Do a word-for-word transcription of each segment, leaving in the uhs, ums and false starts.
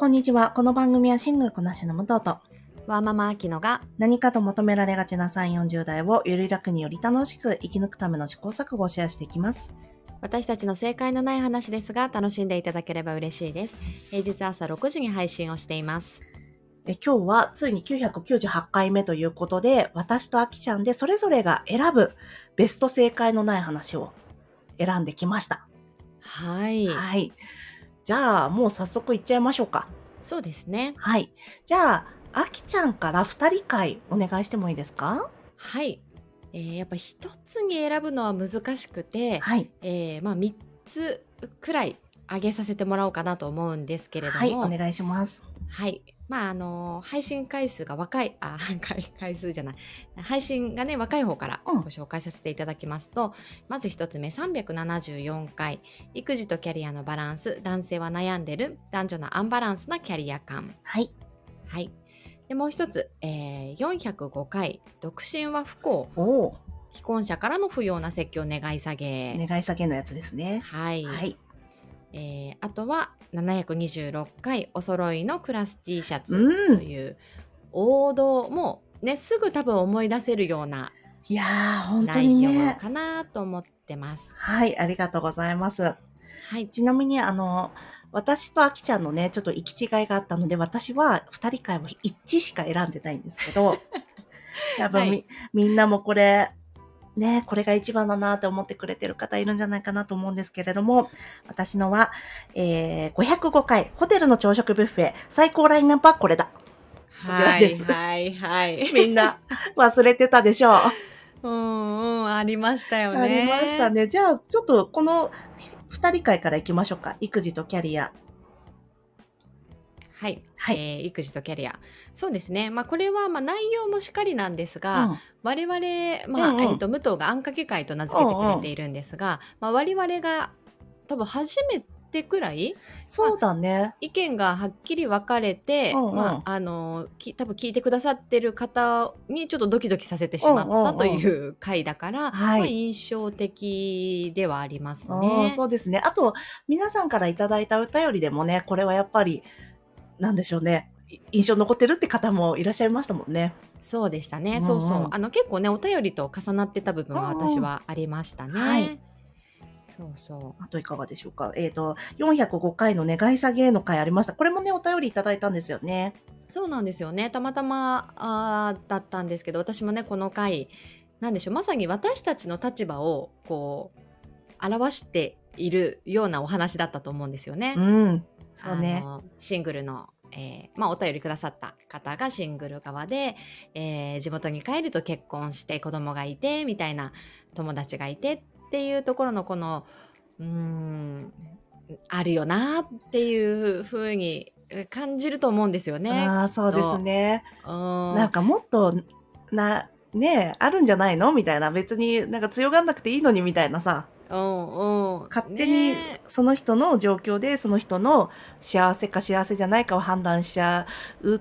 こんにちは。この番組はシングルこなしの武藤とワーママアキノが何かと求められがちなさんじゅう、よんじゅう代をより楽により楽しく生き抜くための試行錯誤をシェアしていきます。 私たちの正解のない話ですが楽しんでいただければ嬉しいです。平日朝ろくじに配信をしています。 え今日はついにきゅうひゃくきゅうじゅうはちかいめということで、私とあきちゃんでそれぞれが選ぶベスト正解のない話を選んできました。 はい。 はい。じゃあもう早速いっちゃいましょうか。 そうですね。 はい。じゃあ、あきちゃんからふたり会お願いしてもいいですか？ はい。えー、やっぱ一つに選ぶのは難しくて、 はい。 えー、まあみっつくらい上げさせてもらおうかなと思うんですけれども、 はい、お願いします。 はい。まああの配信回数が若いあ回回数じゃない配信がね若い方からうんご紹介させていただきますと、まず一つ目さんびゃくななじゅうよんかい育児とキャリアのバランス、男性は悩んでる男女のアンバランスなキャリア感。 はい。 はい。でもう一つ、えー、よんひゃくごかい独身は不幸、 おー、 既婚者からの不要な説教願い下げ。 願い下げのやつですね。 はい。 はい。 えー、あとはななひゃくにじゅうろっかいお揃いのクラス T シャツうんという王道、もうねすぐ多分思い出せるようないやー、本当に内容ね。 かなと思ってます。 はい、ありがとうございます。 はい。 ちなみに、あの、私とあきちゃんのね、ちょっと行き違いがあったので、私は二人会を一致しか選んでないんですけど、やっぱみ、 はいみんなもこれ、ね、これが一番だなって思ってくれてる方いるんじゃないかなと思うんですけれども、私のは、えー、ごひゃくごかいホテルの朝食ビュッフェ、最高ラインナップはこれだ。こちらですはいはいはい。 みんな忘れてたでしょう。 うんうん、ありましたよね。 ありましたね。じゃあ、ちょっとこの二人会から行きましょうか。育児とキャリア。 はい、 はい。 えー育児とキャリア。そうですね。まあこれはまあ内容もしっかりなんですが、 うん。 我々、まあ、 うんうんえっと、武藤があんかけ会と名付けてくれているんですが、まあ我々が多分初めてくらい、 そうだね。 意見がはっきり分かれて、 うんうんまあ、あのき多分聞いてくださってる方にちょっとドキドキさせてしまったという回だから、 はいまあ、印象的ではありますうん、 ね。 そうですね。あと、皆さんからいただいたお便りでもね、これはやっぱり、なんでしょうね。い印象残ってるって方もいらっしゃいましたもんね。 そうでしたね、 うんうんそうそう、あの結構ねお便りと重なってた部分はうんうん私はありましたね。 はいそうそあといかがでしょうか。えっと、よんひゃくごかいの願い下げの回ありました。これもね、お便りいただいたんですよね。 うそうなんですよね。たまたまあーだったんですけど、私もねこの回なんでしょう、まさに私たちの立場をこう表しているようなお話だったと思うんですよね。 うん。そうね。 あのシングルの、えーまあ、お便りくださった方がシングル側で、えー地元に帰ると結婚して子供がいてみたいな、友達がいてっていうところのこのうーんあるよなっていう風に感じると思うんですよね。 ああ、そうですね。 うんなんかもっと、な、ねえ、あるんじゃないのみたいな。別になんか強がんなくていいのにみたいなさ。 うんうん勝手にねえその人の状況でその人の幸せか幸せじゃないかを判断しちゃうって、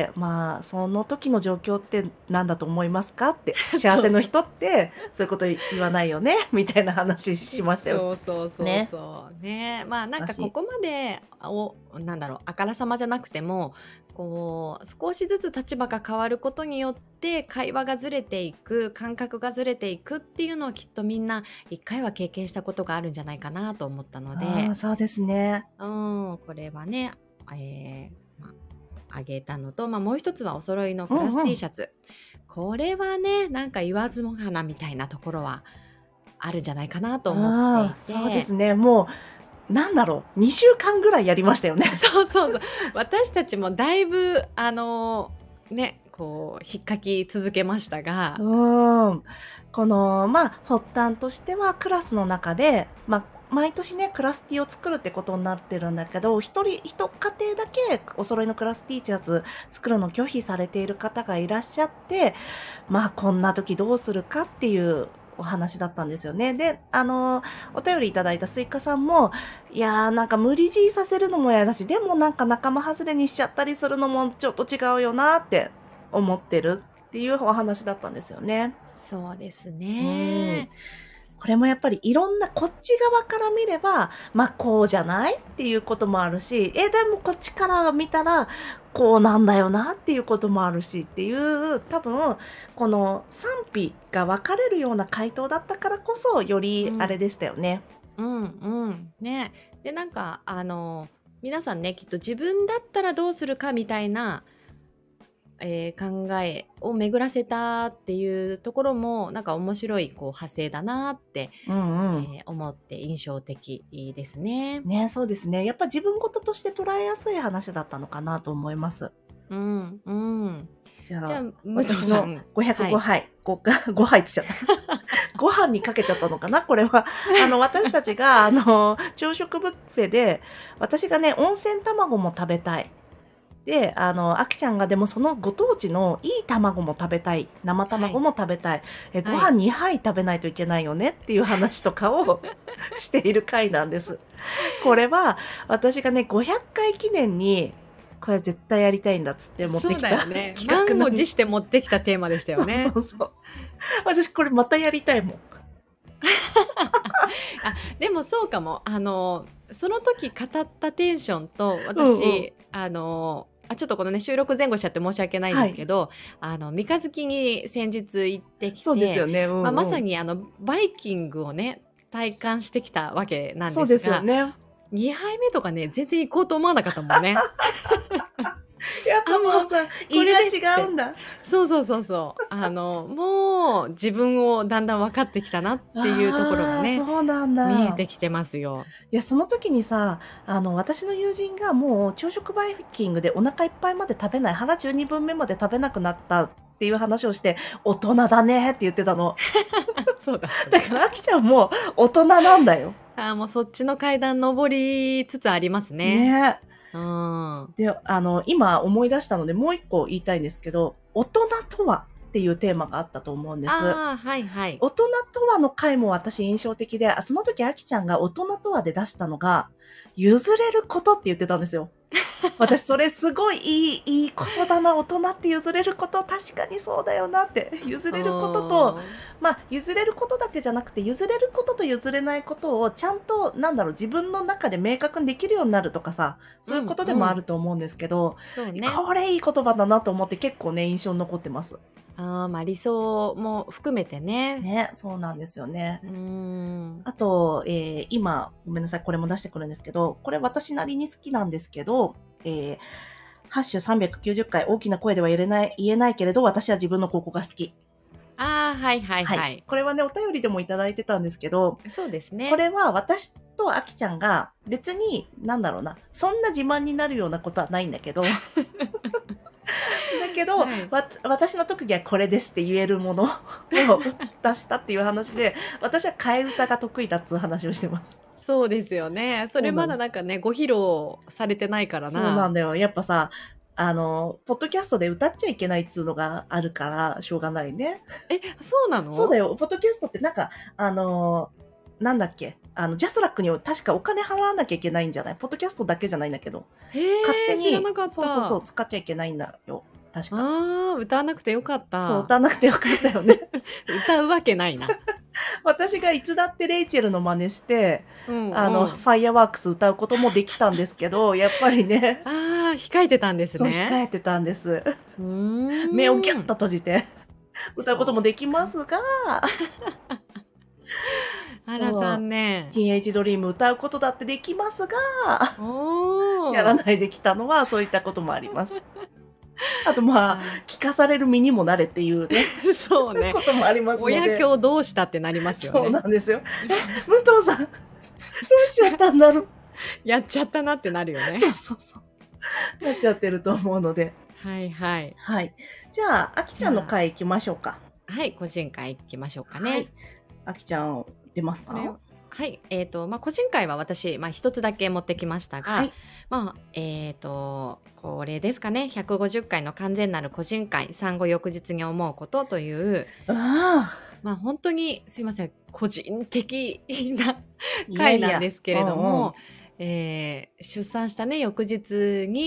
まあその時の状況って何だと思いますかって幸せの人ってそういうこと言わないよねみたいな話しましたよ。 そうそうそうねそうね。まあなんか難しいここまでおなんだろうあからさまじゃなくても、こう少しずつ立場が変わることによって会話がずれていく、感覚がずれていくっていうのをきっとみんな一回は経験したことがあるんじゃないかなと思ったので、 ああ、そうですね。 うんこれはね、えーまあ、あげたのと、まあ、もう一つはお揃いのクラス T シャツ、これはねなんか言わずもがなみたいなところはあるんじゃないかなと思っていて、 ああ、そうですね。もう、なんだろう、にしゅうかんぐらいやりましたよね。 そうそうそう私たちもだいぶあのねこう引っかき続けましたが、 うん。この、まあ、発端としてはクラスの中で、まあ、毎年ね、クラス T を作るってことになってるんだけど、一人、一家庭だけお揃いのクラス T シャツ作るのを拒否されている方がいらっしゃって、まあ、こんな時どうするかっていうお話だったんですよね。で、あの、お便りいただいたスイカさんも、いやーなんか無理強いさせるのも嫌だし、でもなんか仲間外れにしちゃったりするのもちょっと違うよなって思ってるっていうお話だったんですよね。 そうですね。 これもやっぱりいろんなこっち側から見れば、まあこうじゃないっていうこともあるし、え、でもこっちから見たらこうなんだよなっていうこともあるしっていう、多分この賛否が分かれるような回答だったからこそ、よりあれでしたよね。 うんうんね。でなんかあの皆さんねきっと自分だったらどうするかみたいな、えー考えを巡らせたっていうところもなんか面白いこう派生だなって、 うんうん。 えー思って印象的ですね。 ね、そうですね。やっぱ自分事として捉えやすい話だったのかなと思います。 うんうんじゃあ、 じゃあ武藤私のさん、 505 はい杯、ごごはいっつっちゃった。ご飯にかけちゃったのかなこれは。あの、私たちが、あの、朝食ブッフェで、私がね、温泉卵も食べたい。で、あの、あきちゃんがでもそのご当地のいい卵も食べたい。生卵も食べたい。え、ごはい飯にはい食べないといけないよねっていう話とかをしている回なんです。これは、私がね、ごひゃっかい記念に、これ絶対やりたいんだっつって持ってきたそうだよね。 企画満なんでを持して持ってきたテーマでしたよね。 そうそうそう。私これまたやりたいもん。 あでもそうかも。あのその時語ったテンションと私、 うんうんあのあちょっとこのね収録前後しちゃって申し訳ないんですけど、あの三日月に先日行ってきて、 そうですよね。うんうんまあ、まさにあのバイキングをね体感してきたわけなんですが、 そうですよね。 にはいめとかね全然行こうと思わなかったもんね。 やっぱもうさ、胃が違うんだ。 そうそうそうそうあのもう自分をだんだん分かってきたなっていうところがあーねそうなんだ。 見えてきてますよ。 いや、その時にさ、あの、私の友人がもう朝食バイキングでお腹いっぱいまで食べない、腹じゅうにぶんめまで食べなくなったっていう話をして、大人だねって言ってたの。 そうだだから、あきちゃんも大人なんだよ。 あーもうそっちの階段登りつつありますね。 ね。 うんで、あの、今思い出したので、もう一個言いたいんですけど、大人とはっていうテーマがあったと思うんです。 ああはいはい。 大人とはの回も私印象的で、あその時あきちゃんが大人とはで出したのが、譲れることって言ってたんですよ。私それすごいいい、いいことだな。大人って譲れること、確かにそうだよなって。譲れることと、まあ、譲れることだけじゃなくて、譲れることと譲れないことをちゃんと、なんだろう、自分の中で明確にできるようになるとかさ、そういうことでもあると思うんですけど、 そうね。 これいい言葉だなと思って結構ね、印象に残ってます。 あーまあ理想も含めてね。 ね、そうなんですよね。 うーんあと、えー今、ごめんなさい、これも出してくるんですけど、これ私なりに好きなんですけど、えーハッシュさんびゃくきゅうじゅっかい大きな声では言えない、言えないけれど、私は自分のここが好き。 ああはいはいはい、 はい。これはね、お便りでもいただいてたんですけど、 そうですね。 これは私とあきちゃんが別に、なんだろうな、そんな自慢になるようなことはないんだけど、だけど、 はいわ私の特技はこれですって言えるものを出したっていう話で、私は替え歌が得意だっつう話をしてます。 そうですよね。それまだそうなんですなんかねご披露されてないからな。 そうなんだよ。やっぱさ、あの、ポッドキャストで歌っちゃいけないっつうのがあるから、しょうがないね。 えそうなの？ そうだよ。ポッドキャストってなんか、あの、なんだっけ、あの、ジャスラックに確かお金払わなきゃいけないんじゃない？ポッドキャストだけじゃないんだけど。 へえ勝手に、 知らなかった。 そうそうそう、使っちゃいけないんだよ。確か。 ああ歌わなくてよかった。 そう、歌わなくてよかったよね。 歌うわけないな。 私がいつだってレイチェルの真似して、 うんあの、 うんファイアワークス歌うこともできたんですけど、やっぱりね、 ああ控えてたんですそう、 ね。 控えてたんです。 うーん目をギュッと閉じて、歌うこともできますが、 あら残念。 ティーンエイジドリーム歌うことだってできますが、 おお。 やらないできたのはそういったこともあります。あとまあ、 は聞かされる身にもなれっていうね、 いそうねこ。ともありますので。 親今日どうしたってなりますよね。 そうなんですよ。え、武藤さん、どうしちゃったんだろう。 やっちゃったなってなるよね。 そうそうそう。なっちゃってると思うので。 はいはい。 はい。じゃあ、あきちゃんの回行きましょうか。 はい、個人会行きましょうかね。 はい。あきちゃん、出ますか？ これをはい、えっ、と、まあ、個人会は私、まあ、一つだけ持ってきましたが、 はい。 まあ、えっ、と、これですかね、ひゃくごじゅっかいの完全なる個人会、産後翌日に思うことという、 あまあ、本当にすいません、個人的なあ。 回なんですけれども、 いやいやうんうんえー出産したね、翌日に、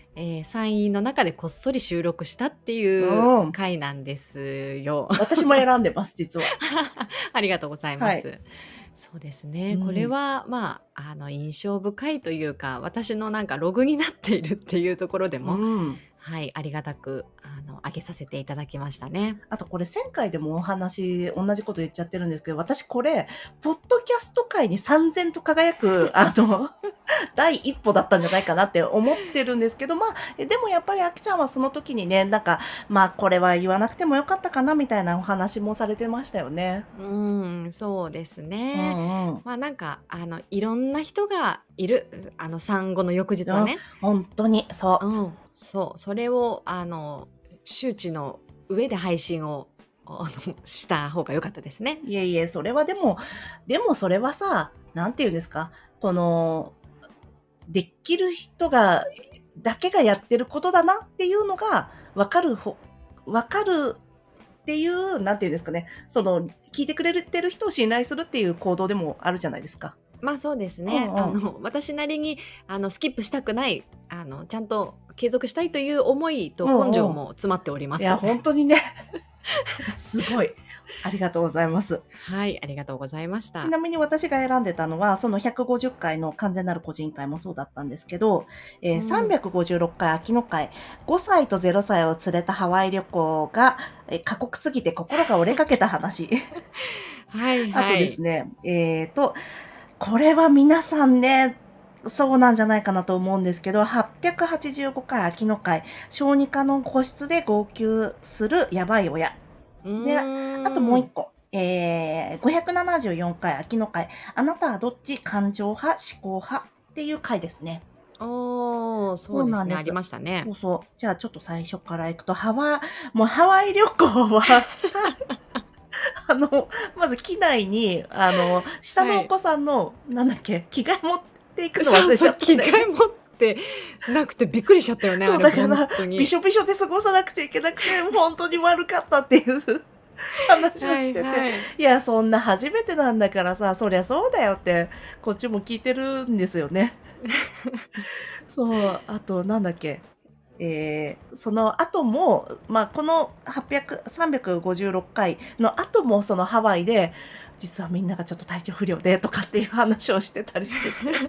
えー山陰の中でこっそり収録したっていううん。 回なんですよ。 私も選んでます、実は。 ありがとうございまはい。 す。そうですうね。これん。 は、まあ、あの、印象深いというか、私のなんかログになっているっていうところでも、 うん。 はい、ありがたく、あの、上げさせていただきましたね。 あとこれせんかいでもお話、同じこと言っちゃってるんですけど、私これ、ポッドキャスト界に燦然と輝く、あの、第一歩だったんじゃないかなって思ってるんですけど、まあ、えでもやっぱりあきちゃんはその時にね、なんか、まあこれは言わなくてもよかったかなみたいなお話もされてましたよね。 うーん、そうですうね。 んうん。 まあなんか、あの、いろんな人がいる、あの、産後の翌日はうん、 ね。 本当に、そうん、そう、それを、あの、周知の上で配信を、あの、した方が良かったですね。 う。いえいえ、それはでも、でもそれはさ、なんて言うんですか、この、できる人が、だけがやってることだなっていうのが、わかるほ、わかるっていう、なんていうんですかね、その、聞いてくれてる人を信頼するっていう行動でもあるじゃないですか。 まあそうですうね。 んうん。 あの、私なりに、あの、スキップしたくない、あの、ちゃんと継続したいという思いとうん根性うん。 も詰まっておりまいや、 す。 本当にね、すごい。ありがとうございます。 はい、ありがとうございました。 ちなみに私が選んでたのは、そのひゃくごじゅっかいの完全なる個人会もそうだったんですけど、えー、 うん。 さんびゃくごじゅうろっかい秋の会、ごさいとゼロさいを連れたハワイ旅行が、えー過酷すぎて心が折れかけた話。 はいあとはい。 ですね、えーと、これは皆さんね、そうなんじゃないかなと思うんですけど、はっぴゃくはちじゅうごかい秋の会、小児科の個室で号泣するやばい親。 うで、あともうーん。 一個。えー、ごひゃくななじゅうよんかい秋の会。あなたはどっち感情派思考派っていう回ですね。 おー、そそううですね。ありなんです。 ましたね。 そうそう。じゃあちょっと最初から行くと、ハワイ、もうハワイ旅行は、あの、まず機内に、あの、下はい。 のお子さんの、なんだっけ、着替え持っていくの忘そうそう、 れちゃった着替んだよね。 え持ってなくてびっくりしちゃったよね、 そう、 あれだから、 本当に。 びしょびしょで過ごさなくちゃいけなくて、本当に悪かったっていう話をはいしてて、 はい。 いや、そんな初めてなんだからさ、そりゃそうだよって、こっちも聞いてるんですよね。そう、あと、なんだっけ。えー、その後も、まあ、このはっぴゃく、さんびゃくごじゅうろっかいの後もそのハワイで、実はみんながちょっと体調不良でとかっていう話をしてたりしてて、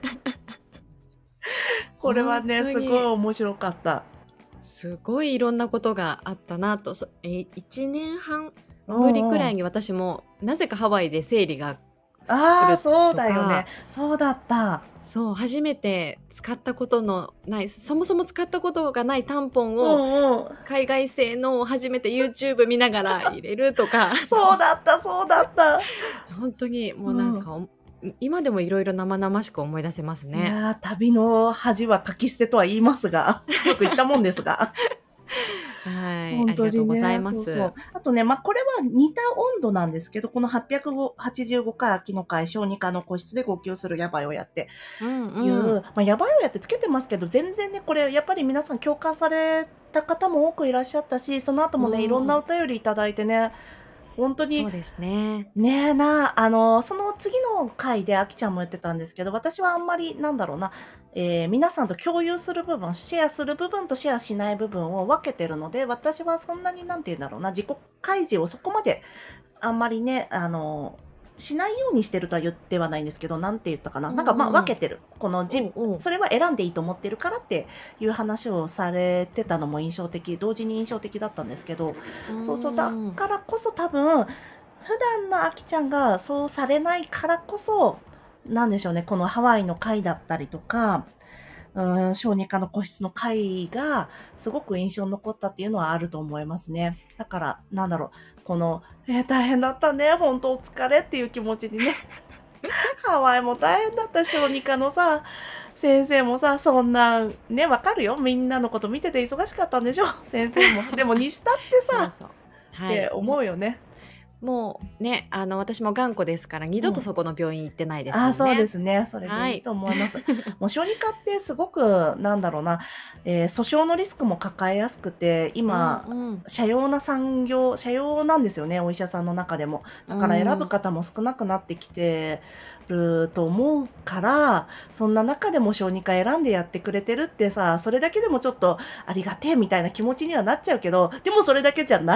これは本ね、すごい当に面白かった。 すごいいろんなことがあったなと。そえー、いちねんはんうぶりくんうん。 らいに私もなぜかハワイで生理が来ああ、 るそうだよね。 とか、 そうだった。 そう、初めて使ったことのない、そもそも使ったことがないタンポンうをんうん。 海外製のを初めて YouTube 見ながら入れるとか、 そうだった、そうだった。 本当にもうなんうん。 かお今でもいろいろ生々しく思い出せますね。 いやー、旅の恥はかき捨てとは言いますが、よく言ったもんですが。 はい、 本ありがとうござい当にね、 ます。 そうそう。あとね、まあ、これは似た温度なんですけど、このはっぴゃくはちじゅうごかい秋の会、小児科の個室で号泣するやばい親ってうんいう、 うん。 まあ、やばい親ってつけてますけど、全然ね、これやっぱり皆さん共感された方も多くいらっしゃったし、その後うもね、いろんなおん。 便りいただいてね、本当にそうですね。 ねえな、あの、その次の回であきちゃんも言ってたんですけど、私はあんまり、なんだろうな、えー皆さんと共有する部分、シェアする部分とシェアしない部分を分けてるので、私はそんなになんて言うんだろうな、自己開示をそこまであんまりね、あの、しないようにしてるとは言ってはないんですけど、なんて言ったかな。 うなんかまあんうん。 分けてる。このじ、 おうおう。 それは選んでいいと思ってるからっていう話をされてたのも印象的、同時に印象的だったんですけど、 うそうそう、だーん。 からこそ多分、普段のあきちゃんがそうされないからこそ、なんでしょうね、このハワイの会だったりとか、うーん、小児科の個室の会がすごく印象に残ったっていうのはあると思いますね。だから、なんだろう、この、えー大変だったね、本当お疲れっていう気持ちにね、ハワイも大変だった小児科のさ、先生もさ、そんな、ね、わかるよ。みんなのこと見てて忙しかったんでしょ先生も。でもにしたってさ、 そうそう。 っはい。 て思もうよね。 もうね、あの私も頑固ですから二度とそこの病院行ってないですもんね。 あ、そうですね。それはいでいいと思います。もう小児科ってすごくなんだろうな、えー訴訟のリスクも抱えやすくて、今、 うんうん社用な産業、社用なんですよね、お医者さんの中でも。だから選ぶ方も少なくなってきてると思うから、そんな中でも小児科選んでやってくれてるってさ、それだけでもちょっとありがてえみたいな気持ちにはなっちゃうけど、でもそれだけじゃない。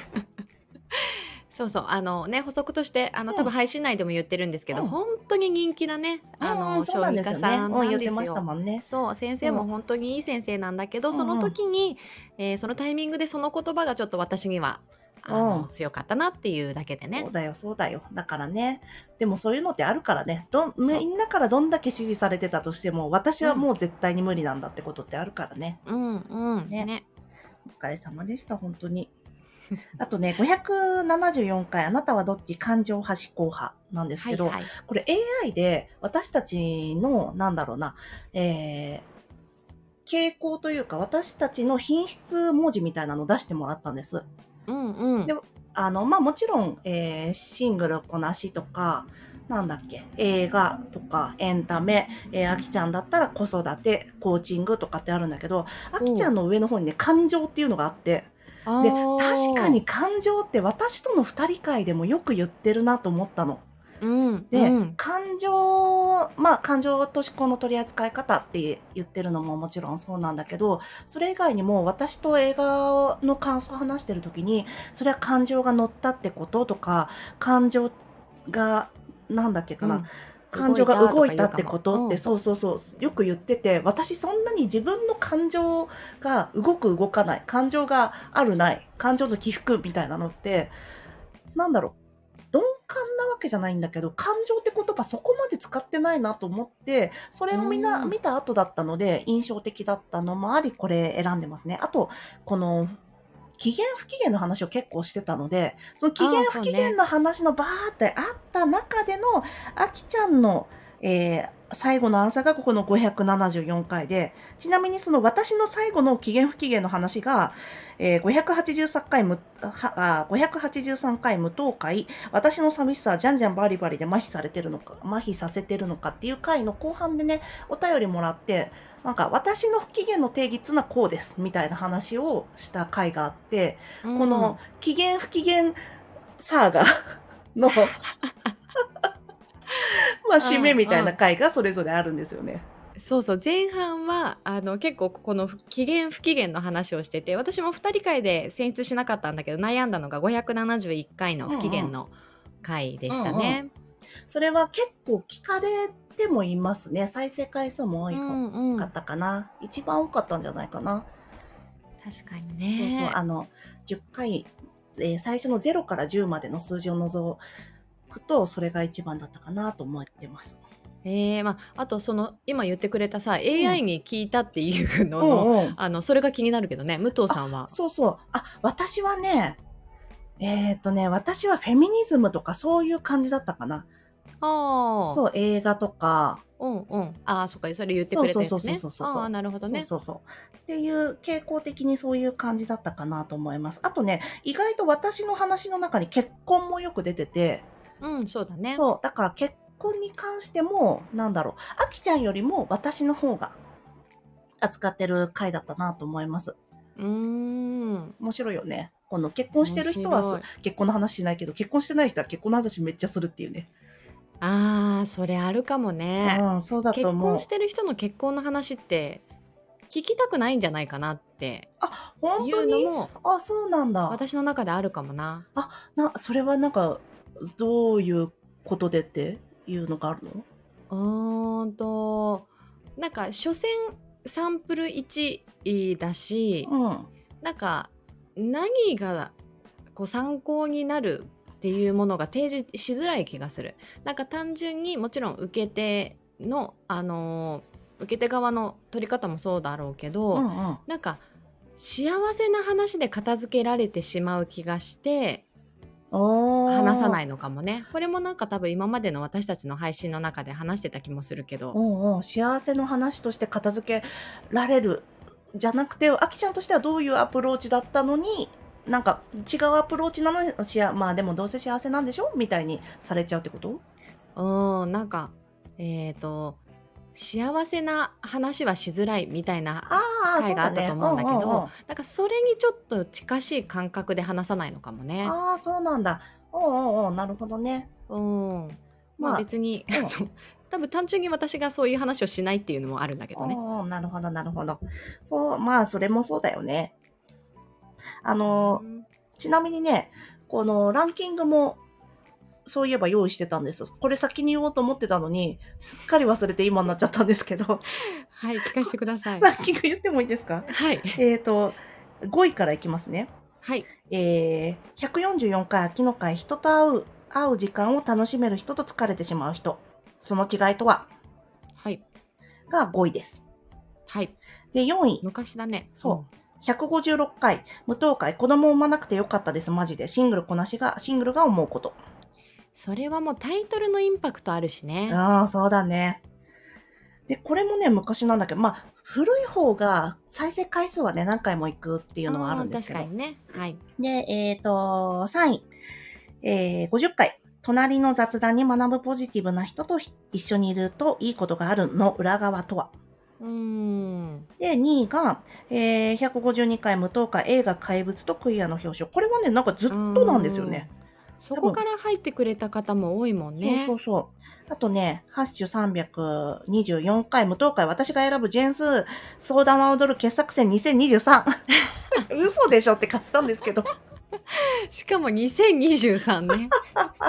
そうそう、あのね、補足としてあのうん多分配信内でも言ってるんですけど、 うん本当に人気なね、あうんうん、 のそうな小児科んですよね。 さんうん、 なんで言ってましたすよ。 もんね。 そう、先生もそう。 本当にいい先生なんだけど、そのうんうん。 時に、えーそのタイミングでその言葉がちょっと私にはあうん。 の強かったなっていうだけでね。 そうだよ、そうだよ。だからね。でもそういうのってあるからね。どん、みそんなからどんだけ支持されてたとしても、私う、うん、 はもう絶対に無理なんだってことってあるからね。 うん、うん、 ね。 ね。 お疲れ様でした、本当に。あとね、ごひゃくななじゅうよんかい、あなたはどっち感情派思考派なんですけど、 はいはい。 これ エーアイ で私たちの、なんだろうな、えー、傾向というか、私たちの品質文字みたいなのを出してもらったんです。 うんうで、 ん。 あの、まあ、もちろん、えーシングルこなしとか、なんだっけ、映画とかエンタメ、えー、あきちゃんだったら子育て、コーチングとかってあるんだけど、あきちゃんの上の方にね、感情っていうのがあって、で、確かにああ、 感情って私との二人会でもよく言ってるなと思ったの。 うんうで、 ん。 感情、まあ、感情と思考の取り扱い方って言ってるのももちろんそうなんだけど、それ以外にも私と映画の感想を話してるときに、それは感情が乗ったってこととか、感情が、なんだっけかな、 うん。 感情が動いたと動いたってか言うかも。 ことって、 うん。 そうそうそう、よく言ってて、私そんなに自分の感情が動く動かない、感情があるない、感情の起伏みたいなのって、なんだろう、鈍感なわけじゃないんだけど、感情って言葉そこまで使ってないなと思って、それうをみんなん。 見た後だったので、印象的だったのもあり、これ選んでますね。あと、この、機嫌不機嫌の話を結構してたので、その機嫌ああ、 不機嫌そうね。 の話のバーってあった中での、あきちゃんの、えー最後のアンサーがここのごひゃくななじゅうよんかいで、ちなみにその私の最後の機嫌不機嫌の話が、えーごひゃくはちじゅうさんかい無、はあごひゃくはちじゅうさんかい無糖会、私の寂しさはじゃんじゃんバリバリで麻痺されてるのか、麻痺させてるのかっていう回の後半でね、お便りもらって、なんか私の不機嫌の定義っていうのはこうですみたいな話をした回があって、 うん。 この機嫌不機嫌サーガのまあ締めみたいな回がそれぞれあるんですよね。 そうそう、前半はあの結構この機嫌不機嫌の話をしてて、私もふたり会で選出しなかったんだけど、悩んだのがごひゃくななじゅういっかいの不機嫌の回でしたね。 うんうん、それは結構聞かれてもいますね。再生回数も多いかったかな、うんうん、一番多かったんじゃないかな。 確かにね。 そうそう、あのじゅっかい、えー、最初のゼロからじゅうまでの数字を除くとそれが一番だったかなと思ってます。 えーまあ、あとその今言ってくれたさ、うん、エーアイ に聞いたっていうのの、うんうん、あのそれが気になるけどね、武藤さんは。 そうそう、あ、私はね、えっとね、私はフェミニズムとかそういう感じだったかな。 ああ。 そう、映画とか。 うんうん。ああ、そっか、それ言ってくれたやつね。 そうそうそうそうそう。 ああ、なるほどね。 そうそうそう。っていう傾向的にそういう感じだったかなと思います。あとね、意外と私の話の中に結婚もよく出てて。 うん、そうだね。 そう、だから結婚に関しても、なんだろう、あきちゃんよりも私の方が扱ってる回だったなと思います。 うーん。 面白いよね。この結婚してる人は結婚の話しないけど、結婚してない人は結婚の話めっちゃするっていうね。 ああ、それあるかもね。 うん、そうだと思う。 結婚してる人の結婚の話って聞きたくないんじゃないかなってあ、本当に？ いうのも、 あ、そうなんだ。 私の中であるかもな。 あ、な、それはなんかどういうことでっていうのがあるの？ うーんと、なんか所詮サンプルいちだし、 うん、 なんか何がこう参考になるっていうものが提示しづらい気がする。なんか単純にもちろん受け手のあのー、受け手側の取り方もそうだろうけど、 うんうん、 なんか幸せな話で片付けられてしまう気がして話さないのかもね。これもなんか多分今までの私たちの配信の中で話してた気もするけど、 うんうん、幸せの話として片付けられるじゃなくて、あきちゃんとしてはどういうアプローチだったのになんか違うアプローチなのに、しやまあでもどうせ幸せなんでしょみたいにされちゃうってこと？ うん、なんか、えっと、幸せな話はしづらいみたいなああ、 回があったとそうだね。う思うんだけんうんうん。 ど、なんかそれにちょっと近しい感覚で話さないのかもね。 ああ、そうなんだ。うんうんうん、なるほどね。 うん。まあまあ、 別に、 うん。 あの、多分単純に私がそういう話をしないっていうのもあるんだけどね。 うんうん、なるほどなるほど。そう、まあそれもそうだよね。あうの、 ん。 ちなみにね、このランキングもそういえば用意してたんです。これ先に言おうと思ってたのに、すっかり忘れて今になっちゃったんですけど、 はい、聞かせてください。 ランキング言ってもいいですか？ はい。 えっと、ごいからいきますね。 はい。 えー、ひゃくよんじゅうよんかい秋の会、人と会う、会う時間を楽しめる人と疲れてしまう人。その違いとははい。 がごいです。 はい。 で、よんい。 昔だね。 そう。ひゃくごじゅうろっかい、無糖会、子供産まなくてよかったです、マジで。シングルこなしが、シングルが思うこと。 それはもうタイトルのインパクトあるしね。 ああ、そうだね。で、これもね、昔なんだけど、まあ、古い方が再生回数はね、何回も行くっていうのはあるんですけど。 確かにね。はい。 で、えっと、さんい、えー、ごじゅっかい。隣の雑談に学ぶポジティブな人と一緒にいるといいことがあるの裏側とは。 うーん。 で、にいが、えー、ひゃくごじゅうにかい無糖会映画怪物とクイアの表彰。これはね、なんかずっとなんですよね。 そこから入ってくれた方も多いもんね。 そうそうそう。あとね、ハッシュさんびゃくにじゅうよんかい無糖会、私が選ぶジェーンス相談は踊る傑作選にせんにじゅうさん。嘘でしょって感じたんですけど。 しかもにせんにじゅうさんね。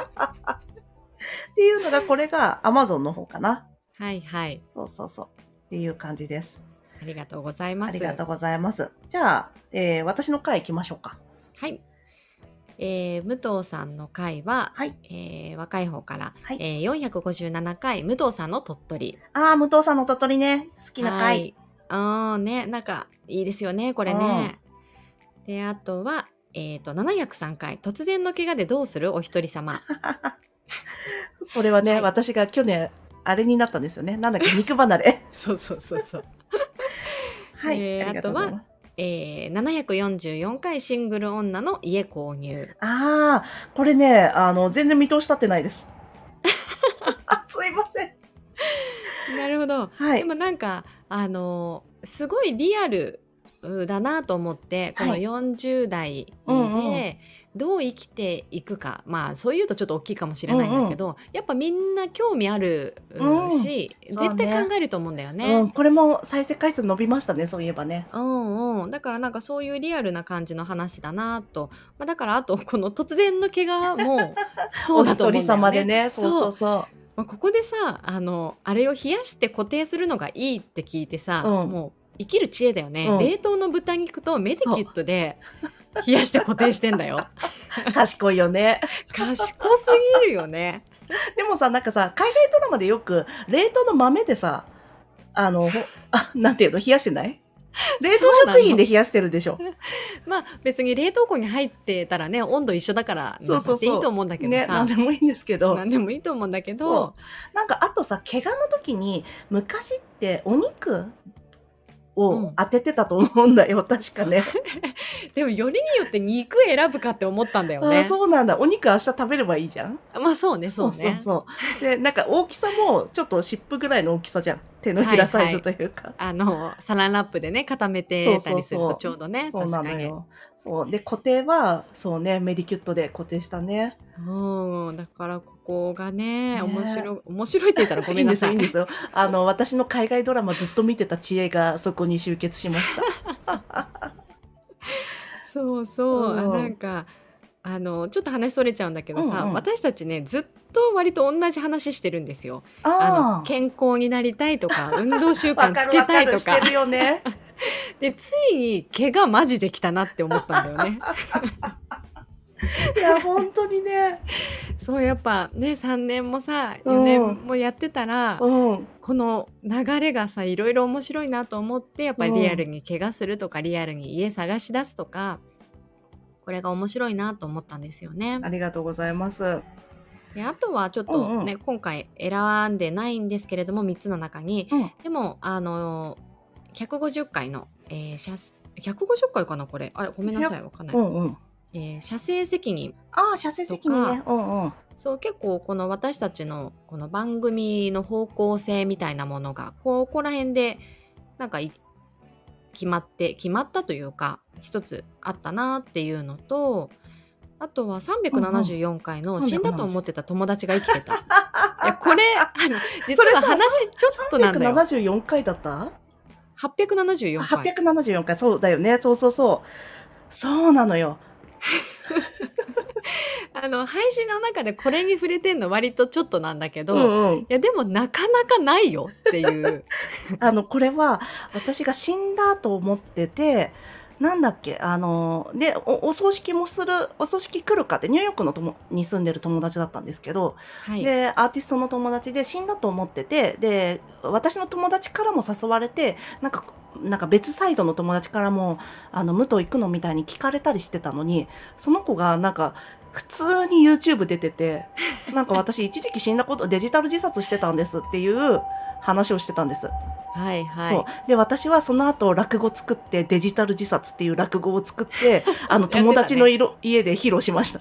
っていうのが、これが Amazon の方かな。 はいはい。 そうそうそう。っていう感じです。 ありがとうございます。 ありがとうございます。じゃあ、えー、私の回行きましょうか。 はい。えー、武藤さんの回は、 はい。 えー、若い方から、 はい。 えー、よんひゃくごじゅうななかい武藤さんの鳥取。 あー、武藤さんの鳥取ね。好きな回。 はい。あーね、なんかいいですよね、これね。で、あとは、えっと、ななひゃくさんかい、突然の怪我でどうするお一人様。 これはね、 はい私が去年、あれになったんですよね。なんだっけ、肉離れ。 そうそうそうそう。 はい、 えーありがとうございます。 えー、ななひゃくよんじゅうよんかいシングル女の家購入。 あー、これね、あの、全然見通し立ってないです。すいません。 なるほど。 はいでもなんか、あの、すごいリアルだなと思って、このはいよんじゅう代うんうんでどう生きていくか、まあそういうとちょっと大きいかもしれないんだけど、やっぱみんな興味あるうんし、 そうね絶対考えると思うんだようね。 ん、これも再生回数伸びましたね、そういえばね。 うんうん。だからなんかそういうリアルな感じの話だなと。まあ、だからあとこの突然の怪我もそうだとお一人思うんだよね。 様でね、そうそうそう。 まあ、ここでさ、あの、あれを冷やして固定するのがいいって聞いてさ、 うんもう生きる知恵だよね。 うん冷凍の豚肉とメディキュットで冷やして固定してんだよ。 賢いよね。 賢すぎるよね。 でもさ、なんかさ、海外ドラマでよく、冷凍の豆でさ、あの、ほあ、なんていうの、冷やしてない冷凍食品で冷やしてるでしょ。 まあ別に冷凍庫に入ってたらね、温度一緒だからそうそうそうなくていいと思うんだけどね、 さ。 なんでもいいんですけど。 なんでもいいと思うんだけそど、 う。なんか、あとさ、怪我の時に、昔ってお肉を当ててたと思うんだよ、確かね。 でもよりによって肉選ぶかって思ったんだよね。 あ、そうなんだ。お肉明日食べればいいじゃん。 まあそうね、そうね。 そうそうそう。で、なんか大きさもちょっと湿布ぐらいの大きさじゃん。手のひらサイズというか。 あの、サランラップでね、固めてたりするそうそうそうとちょうどね、 そうな確かに。 のよ。そう。で、固定は、そうね、メディキュットで固定したね。 うん、だからここがね、 ね面白い、面白いって言ったらごめんなさい。 いいんですよ、いいんですよ。あの、私の海外ドラマずっと見てた知恵がそこに集結しました。 そうそう、 うんあなんか、あの、ちょっと話それちゃうんだけどさ、 うんうん私たちね、ずっと割と同じ話してるんですよ。あの、 ああ。 健康になりたいとか、運動習わ慣つけかるわかる。 たいとか。 してるよね。 で、ついに怪我マジできたなって思ったんだよね。 いや、本当にね。 そう、やっぱね、さんねんもさ、 うんよねんもやってたら、 うん。 この流れがさ、いろいろ面白いなと思って、やっぱりリアルに怪我するとか、リアルに家探し出すとか、これが面白いなと思ったんですよね。 ありがとうございます。 で、あとはちょっとうんうんね、今回選んでないんですけれども、みっつの中に、 うん。 でも、あの、ひゃくごじゅっかいの、えー、シャスひゃくごじゅっかいかなこれ。あれ、ごめんなさい、わかんない。 うんうん。 えー射精責任ああ、射精責任ね。うんうん。 そう結構この私たちのこの番組の方向性みたいなものがここら辺でなんかい決まって決まったというか一つあったなっていうのと、あとはさんびゃくななじゅうよんかいの死んだと思ってた友達が生きてた。いやこれあの実それさは話ちょっとなんだよ。 さんびゃくななじゅうよんかいだった？ はっぴゃくななじゅうよんかい。 はっぴゃくななじゅうよんかい、そうだよね。そうそうそう。そうなのよ。 あの配信の中でこれに触れてんの割とちょっとなんだけど、 うんうん。 いやでもなかなかないよっていう。 あの、これは私が死んだと思ってて、なんだっけ、あの、で、お、お葬式もする、お葬式来るかってニューヨークのともに住んでる友達だったんですけど、 はい。 で、アーティストの友達で死んだと思ってて、で、私の友達からも誘われて、なんか、なんか別サイドの友達からも、あの、武藤行くのみたいに聞かれたりしてたのに、その子がなんか、普通に YouTube 出てて、なんか私一時期死んだこと、デジタル自殺してたんですっていう話をしてたんです。 はいはい。 そう。で、私はその後落語作ってデジタル自殺っていう落語を作って、あの友達の色、家で披露しました。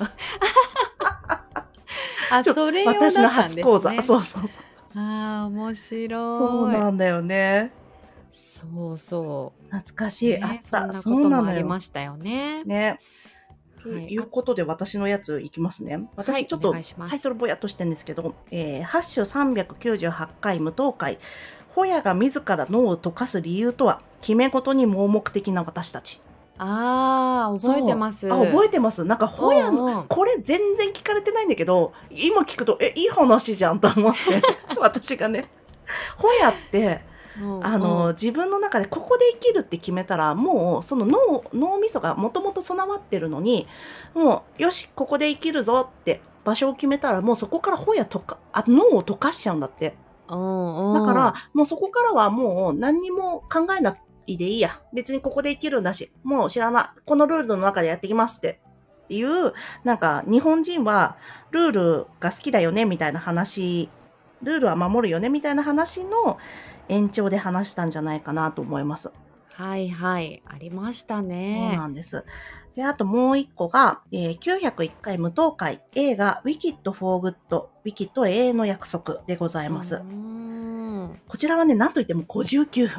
あ、 ちょそれ用だったんです私のね。 初講座。そうそうそう。 ああ、面白い。 そうなんだよね。 そうそう。 懐かしい。 ねあった。 そそうんなこともありなのよ。 ましたよね。 ね。とはいいうことで私のやついきますね。 はい私ちょっとお願いしますタイトルぼやっとしてるんですけど、えー、ハッシュさんびゃくきゅうじゅうはちかい無党会。ホヤが自ら脳を溶かす理由とは、決め事に盲目的な私たち。 ああ、覚えてます。 そうあ、覚えてます。なんか、ホヤうんうんの、これ全然聞かれてないんだけど、今聞くと、え、いい話じゃんと思って、私がね。ホヤって、 うんあの、 うん自分の中でここで生きるって決めたら、もう、その脳、脳みそがもともと備わってるのに、もう、よし、ここで生きるぞって場所を決めたら、もうそこからホヤとか、あ、脳を溶かしちゃうんだって。 うんうんだから、もうそこからはもう何にも考えないでいいや。別にここで生きるんだし、もう知らない。このルールの中でやっていきますっていう、なんか日本人はルールが好きだよねみたいな話、ルールは守るよねみたいな話の延長で話したんじゃないかなと思います。 はいはい、ありましたね。 そうなんです。で、あともう一個が、えー、きゅうひゃくいっかい無党会映画 Wicked for Good、Wicked 永遠の約束でございます。 うーんこちらはね、なんといってもごじゅうきゅうふん。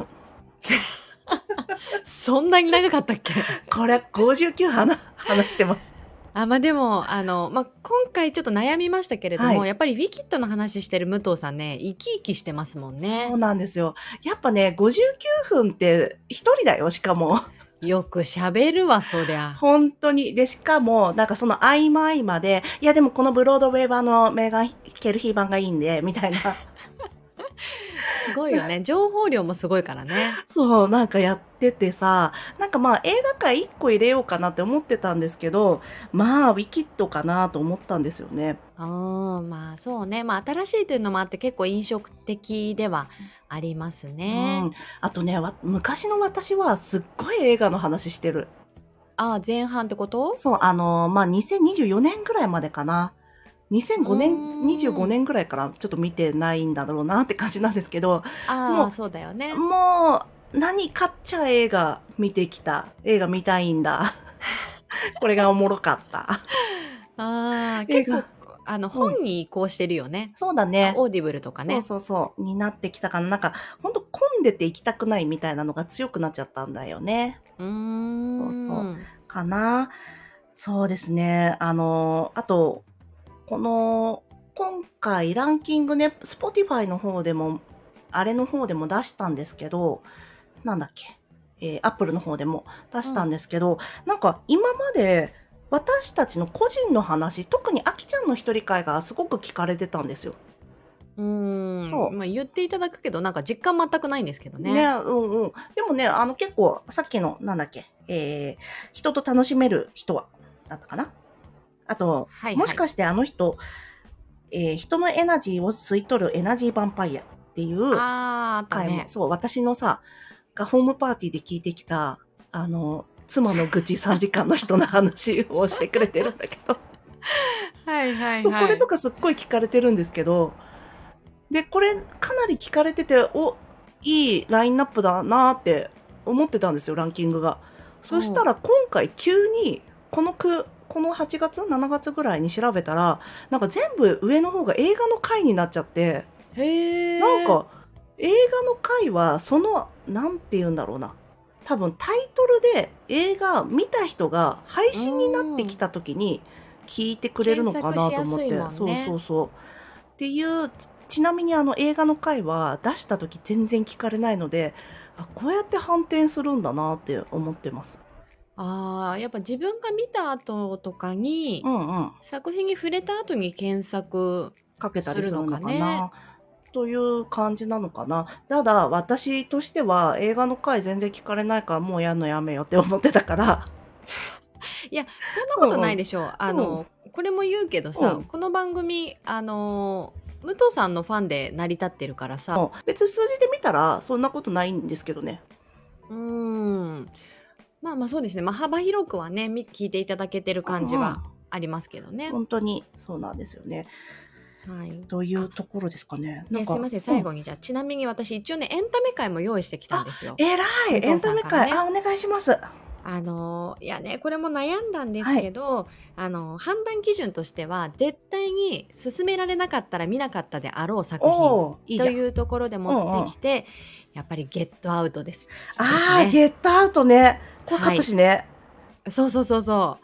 そんなに長かったっけ？ これごじゅうきゅうふん話話してます。 あ、まあでも、あの、まあ、今回ちょっと悩みましたけれども、 はいやっぱりウィキッドの話してる武藤さんね、生き生きしてますもんねそう。なんですよ。やっぱね、ごじゅうきゅうふんって一人だよ、しかも。 よく喋るわ、そりゃ。 本当に。で、しかも、なんかその合間合間で、いやでもこのブロードウェイ版のメーガン・ケルヒー版がいいんで、みたいな。 すごいよね。情報量もすごいからね。 そう、なんかやっててさ、なんかまあ映画界一個入れようかなって思ってたんですけど、まあウィキッドかなと思ったんですよね。 あーまあそうね。まあ新しいというのもあって結構印象的ではありますね。 うん。あとね、わ昔の私はすっごい映画の話してる。 ああ、前半ってこと？ そう、あの、まあ、にせんにじゅうよねんぐらいまでかな。にせんごねうーん、 んにじゅうごねんぐらいからちょっと見てないんだろうなって感じなんですけど、 ああ、 もうそうだよね。 もう、何かっちゃ映画見てきた。映画見たいんだ。これがおもろかった。 ああ、 映画結構、あの、本に移行してるよね。 そうだね。 オーディブルとかね。 そうそうそう。になってきたかな。なんか、ほんと混んでて行きたくないみたいなのが強くなっちゃったんだよね。 うーん。 そうそうかな。そうですね。あの、あと、この、今回ランキングね、Spotify の方でも、あれの方でも出したんですけど、なんだっけ、えー、Apple の方でも出したんですけど、なんか今まで私たちの個人の話、特にあきちゃんの一人会がすごく聞かれてたんですよ。 うーん。 そうまあ言っていただくけど、なんか実感全くないんですけどね。 ね、うんうん。でもね、あの結構、さっきの、なんだっけ、えー、人と楽しめる人は、だったかな。あと、 はいはいもしかしてあの人、えー、人のエナジーを吸い取るエナジーヴァンパイアっていうあー、あった回も、 ね。 そう、私のさ、がホームパーティーで聞いてきた、あの、妻の愚痴さんじかんの人の話をしてくれてるんだけど、 はいはいはい。 そう、これとかすっごい聞かれてるんですけど、で、これかなり聞かれてて、お、いいラインナップだなーって思ってたんですよ、ランキングが。そしたら今回急に、このくこのはちがつしちがつぐらいに調べたら、なんか全部上の方が映画の回になっちゃって、 へえ。 なんか映画の回はそのなんて言うんだろうな、多分タイトルで映画見た人が配信になってきた時に聞いてくれるのかなと思って、 検索しやすいもんね。 そうそうそうっていう。ちちなみにあの映画の回は出した時全然聞かれないので、あ、こうやって反転するんだなって思ってます。 ああ、やっぱ自分が見た後とかに、 うんうん。 作品に触れた後に検索かけたするのりするのかかね。 なという感じなのかな。ただ私としては映画の回全然聞かれないからもうやんのやめよって思ってたから。 いや、そんなことないでしょう。 うんあうん。 の、これも言うけどうさ、 ん。 この番組、あの、武藤さんのファンで成り立ってるからさ。 うん、別に数字で見たらそんなことないんですけどね。 うーん。まあまあそうですね。まあ幅広くはね、み聞いていただけてるうんうん。 感じはありますけどね。 本当にそうなんですよね。 はい。 というあ、 ところですかね。なんか、 で、すいません。 うん。 最後にじゃあ、ちなみに私一応ね、エンタメ会も用意してきたんあ、 ですよ。 えらい。 武藤エンタメ会、 さんからね。 あ、お願いします。 あの、いやね、これも悩んだんですはい。 けど、あの、判断基準としては、絶対に勧められなかったら見なかったであろう作品おー、いいじゃん。 というところでうん持ってうん。 きて、やっぱりゲットアウトです。ですああ、 ね。 ゲットアウトね。怖かったはい。 しね。 そうそうそうそう。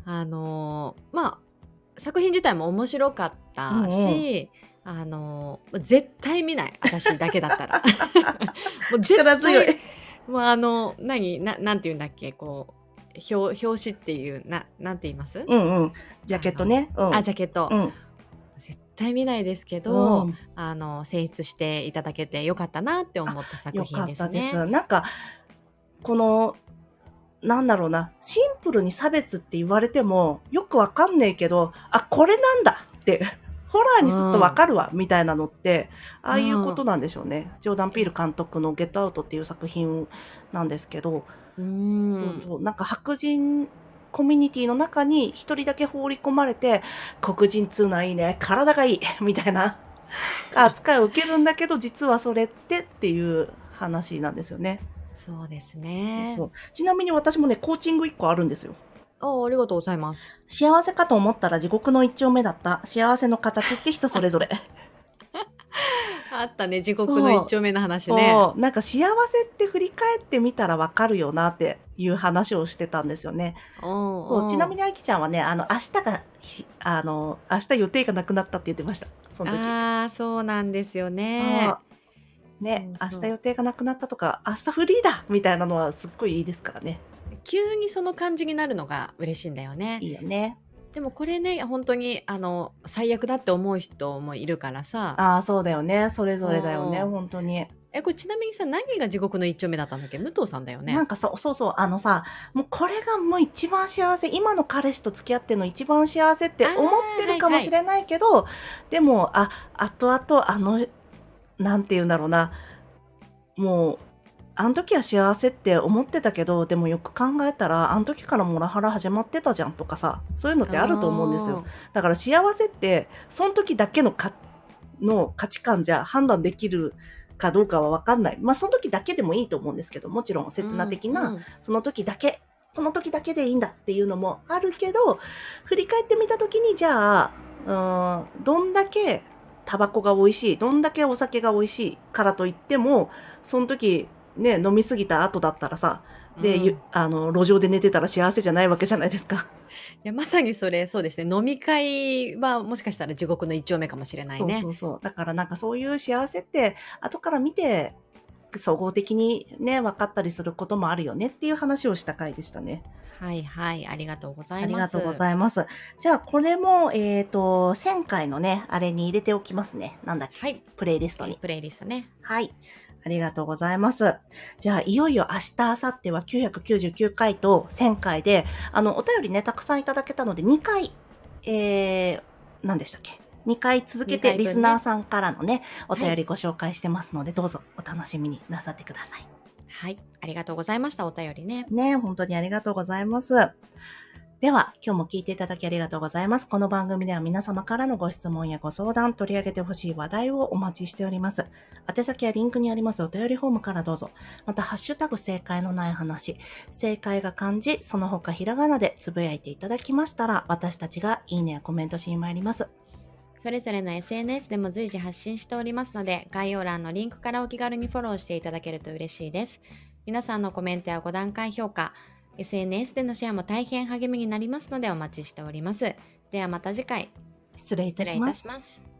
あの、まあ、作品自体も面白かっうたんうん。 し、あの、絶対見ない。私だけだったら。もう絶力強い。 対、もうあの、何、な、なんて言うんだっけ、こう、表、表紙っていう、な、なんて言いますうんうん。ジャケあの、 ットね。うあ、 ん。 ジャケット。 うん。 絶対見ないですけうど、 ん。 あの、選出していただけてよかったなってあ、 思った作よ品ですかったでね。 す。なんか、この、なんだろうな、シンプルに差別って言われても、よくわかんねえけど、あ、これなんだって、ホラーうにすっとわん。 かるわ、みたいなのって、ああいううん。 ことなんでしょうね。ジョーダン・ピール監督のゲットアウトっていう作品なんですけど、 うそうんそう、なんか白人コミュニティの中に一人だけ放り込まれて、黒人っつうのはいいね、体がいい、みたいな扱いを受けるんだけど、実はそれってっていう話なんですよね。 そうですそうね。 そう。ちなみに私もね、コーチングいっこあるんですよ。 あ、ありがとうございます。 幸せかと思ったら地獄の一丁目だった。幸せの形って人それぞれ。 あったね、地獄の一そう。 丁目の話ね。 そう。なんか幸せって振り返ってみたらわかるよなっていう話をしてたんですよね。 うんそう。ちなみうん。 にあきちゃんはね、あの、明日がひ、あの、明日予定がなくなったって言ってました。その時。 ああ、そうなんですよそね。 う。ね、 そうそう。 明日予定がなくなったとか、明日フリーだみたいなのはすっごいいいですからね。 急にその感じになるのが嬉しいんだよね。 いいよね。 でもこれね、本当にあの最悪だって思う人もいるからさ。 ああ、そうだよね。それぞれだよね。 うん。 本当に。 え、これちなみにさ、何が地獄の一丁目だったんだっけ？武藤さんだよね。 なんかそう、そうそう、あのさ、もうこれがもう一番幸せ、今の彼氏と付き合ってるの一番幸せってあ思ってあ、 るはいはい。 かもしれないけど、でも、あ、後々、あの、なんて言うんだろうな、もう、あの時は幸せって思ってたけど、でもよく考えたら、あの時からモラハラ始まってたじゃんとかさ、そういうのってあると思うんですよ。 あだから幸せって、その時だけのか、の価値観じゃ判断できるかどうかはわかんない。まあその時だけでもいいと思うんですけど、もちろんう刹那ん的な、 うん。 その時だけ、この時だけでいいんだっていうのもあるけど、振り返ってみた時に、じゃあ、うーん、どんだけタバコが美味しい、どんだけお酒が美味しいからといっても、その時ね、飲みすぎた後だったらさ、 うで、ゆん。 あの、路上で寝てたら幸せじゃないわけじゃないですか。 いや、まさにそれ、そうですね。飲み会はもしかしたら地獄の一丁目かもしれないそうね。 そうそう。だからなんかそういう幸せって後から見て総合的にね、分かったりすることもあるよねっていう話をした回でしたね。 はいはい、ありがとうござあいまりがとうごす。 ざいます。じゃあこれも、えっと、せんかいのね、あれに入れておきますね。なんだっけ、 はい、 プレイリストに。 プレイリストね。 はい。ありがとうございます。じゃあ、いよいよ明日、明後日はきゅうひゃくきゅうじゅうきゅうかいとせんかいで、あの、お便りね、たくさんいただけたので、にかい、えー、何でしたっけ ?に 回続け 2 て回分ね。 リスナーさんからのね、おはい。 便りご紹介してますので、どうぞお楽しみになさってください。 はい、ありがとうございました。お便りね。 ね、本当にありがとうございます。 では、今日も聞いていただきありがとうございます。この番組では皆様からのご質問やご相談、取り上げてほしい話題をお待ちしております。宛先はリンクにありますお便りフォームからどうぞ。また、ハッシュタグ正解のない話、正解が漢字、その他ひらがなでつぶやいていただきましたら、私たちがいいねやコメントしに参ります。 それぞれの エスエヌエス でも随時発信しておりますので、概要欄のリンクからお気軽にフォローしていただけると嬉しいです。皆さんのコメントやご段階評価、エスエヌエス でのシェアも大変励みになりますのでお待ちしております。ではまた次回。 失礼いたします。 失礼いたします。